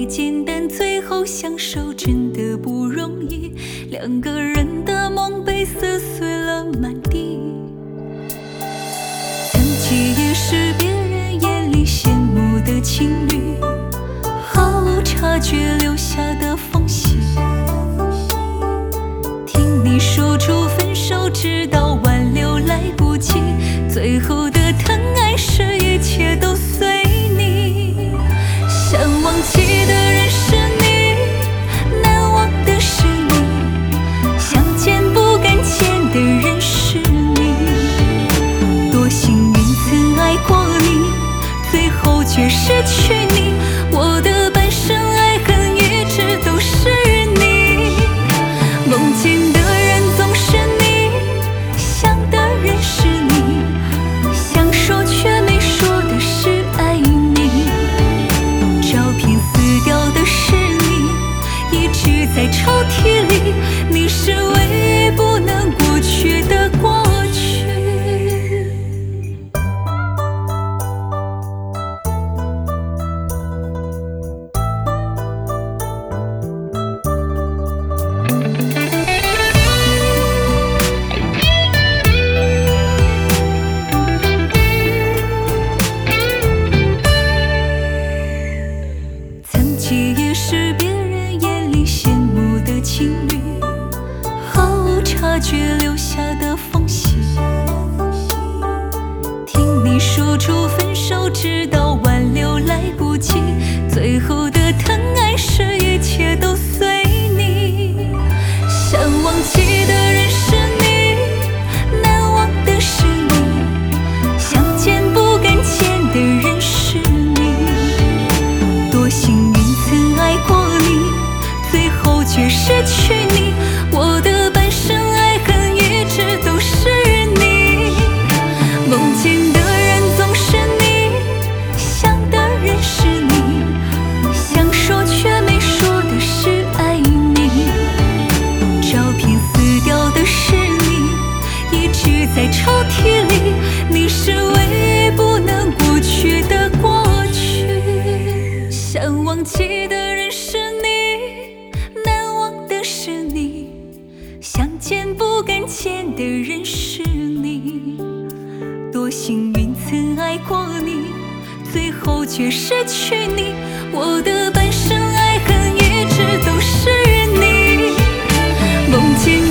简单，最后相守真的不容易。两个人的梦被撕碎了满地，曾经也是别人眼里羡慕的情侣，毫无察觉留下的缝隙。听你说出分手，直到挽留来不及，最后的疼爱是一切都随你。想忘记的人是你，难忘的是你，想见不敢见的人是你。多幸运曾爱过你，最后却失去你，我的半生爱恨一直都是你。梦见的人总是你，想的人是你，想说却没说的是爱你。照片撕掉的是你，一直在抽屉里，你是唯一不能过去的过去。曾经也是别人眼里羡慕的情侣，毫无察觉留下的缝隙。听你说出分手，直到挽留来不及，最后的疼爱是一切都随你。想忘记的人是你，难忘的是你，想见不敢见的人是你。多幸运曾爱过你，最后却失去你，我的半生爱恨一直都是你。梦见的人总是你，想的人是你，想说却没说的是爱你。照片撕掉的是你，一直在抽屉里，你是唯一不能过去的过去。想忘记的人是你，难忘的是你，想见不敢见的人是你。多幸运曾爱过你，最后却失去你，我的半生爱恨一直都是你。梦见